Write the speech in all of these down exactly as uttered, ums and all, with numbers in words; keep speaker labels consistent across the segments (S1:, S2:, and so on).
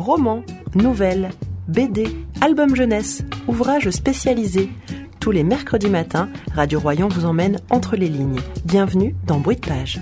S1: Romans, nouvelles, B D, albums jeunesse, ouvrages spécialisés. Tous les mercredis matins, Radio Royan vous emmène entre les lignes. Bienvenue dans Bruit de Page.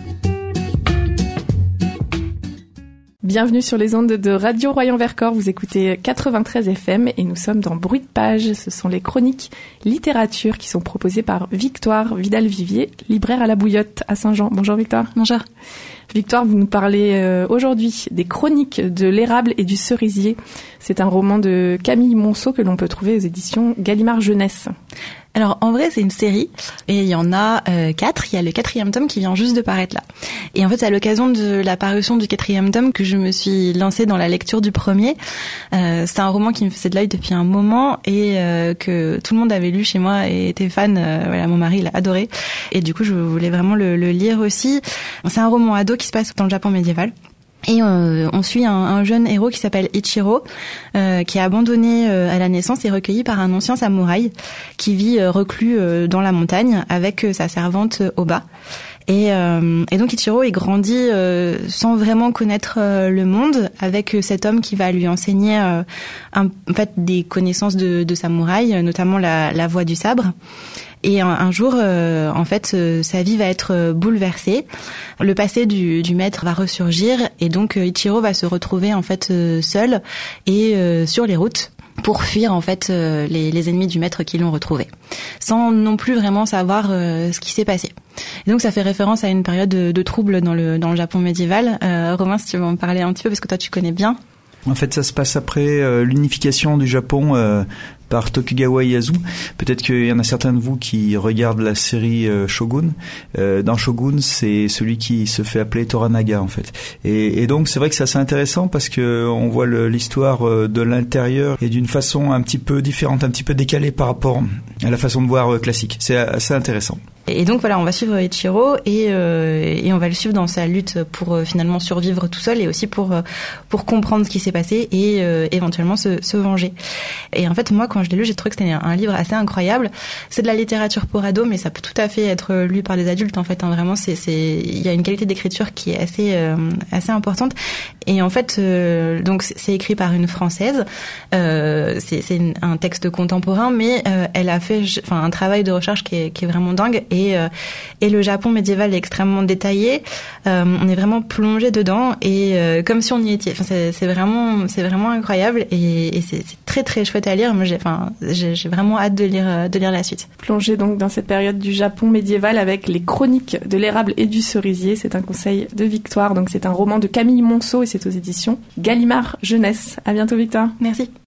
S2: Bienvenue sur les ondes de Radio Royan-Vercors, vous écoutez quatre-vingt-treize F M et nous sommes dans Bruit de Page. Ce sont les chroniques littérature qui sont proposées par Victoire Vidal-Vivier, libraire à la Bouillotte à Saint-Jean. Bonjour Victoire.
S3: Bonjour.
S2: Victoire, vous nous parlez euh, aujourd'hui des chroniques de l'érable et du cerisier. C'est un roman de Camille Monceau que l'on peut trouver aux éditions Gallimard Jeunesse.
S3: Alors en vrai c'est une série et il y en a euh, quatre, il y a le quatrième tome qui vient juste de paraître là. Et en fait c'est à l'occasion de la parution du quatrième tome que je me suis lancée dans la lecture du premier. Euh, c'est un roman qui me faisait de l'œil depuis un moment et euh, que tout le monde avait lu chez moi et était fan, euh, voilà, mon mari l'a adoré et du coup je voulais vraiment le, le lire aussi. C'est un roman ado qui se passe dans le Japon médiéval. Et on, on suit un, un jeune héros qui s'appelle Ichiro, euh, qui est abandonné euh, à la naissance et recueilli par un ancien samouraï qui vit euh, reclus euh, dans la montagne avec euh, sa servante euh, Oba. Et, euh, et donc Ichiro est grandi euh, sans vraiment connaître euh, le monde, avec euh, cet homme qui va lui enseigner euh, un, en fait des connaissances de, de samouraï, notamment la, la voie du sabre. Et un, un jour, euh, en fait, euh, sa vie va être euh, bouleversée. Le passé du, du maître va ressurgir et donc euh, Ichiro va se retrouver en fait euh, seul et euh, sur les routes pour fuir en fait euh, les, les ennemis du maître qui l'ont retrouvé, sans non plus vraiment savoir euh, ce qui s'est passé. Et donc ça fait référence à une période de, de trouble dans le dans le Japon médiéval. Euh, Romain, si tu veux en parler un petit peu parce que toi tu connais bien.
S4: En fait, ça se passe après euh, l'unification du Japon euh, par Tokugawa Ieyasu. Peut-être qu'il y en a certains de vous qui regardent la série euh, Shogun. Euh, dans Shogun, c'est celui qui se fait appeler Toranaga, en fait. Et, et donc, c'est vrai que c'est assez intéressant parce que on voit le, l'histoire euh, de l'intérieur et d'une façon un petit peu différente, un petit peu décalée par rapport à la façon de voir euh, classique. C'est assez intéressant.
S3: Et donc voilà, on va suivre Ichiro et euh, et on va le suivre dans sa lutte pour euh, finalement survivre tout seul et aussi pour euh, pour comprendre ce qui s'est passé et euh, éventuellement se se venger. Et en fait, moi quand je l'ai lu, j'ai trouvé que c'était un, un livre assez incroyable. C'est de la littérature pour ados, mais ça peut tout à fait être lu par des adultes en fait, hein. Vraiment c'est c'est il y a une qualité d'écriture qui est assez euh, assez importante. Et en fait euh, donc c'est écrit par une Française. Euh, c'est c'est une, un texte contemporain, mais euh, elle a fait enfin un travail de recherche qui est qui est vraiment dingue. Et, euh, et le Japon médiéval est extrêmement détaillé. Euh, on est vraiment plongé dedans et euh, comme si on y était. Enfin, c'est, c'est vraiment, c'est vraiment incroyable et, et c'est, c'est très très chouette à lire. Moi, j'ai, enfin, j'ai, j'ai vraiment hâte de lire, de lire la suite.
S2: Plongé donc dans cette période du Japon médiéval avec les chroniques de l'érable et du cerisier. C'est un conseil de Victoire. Donc c'est un roman de Camille Monceau et c'est aux éditions Gallimard Jeunesse. À bientôt Victoire.
S3: Merci.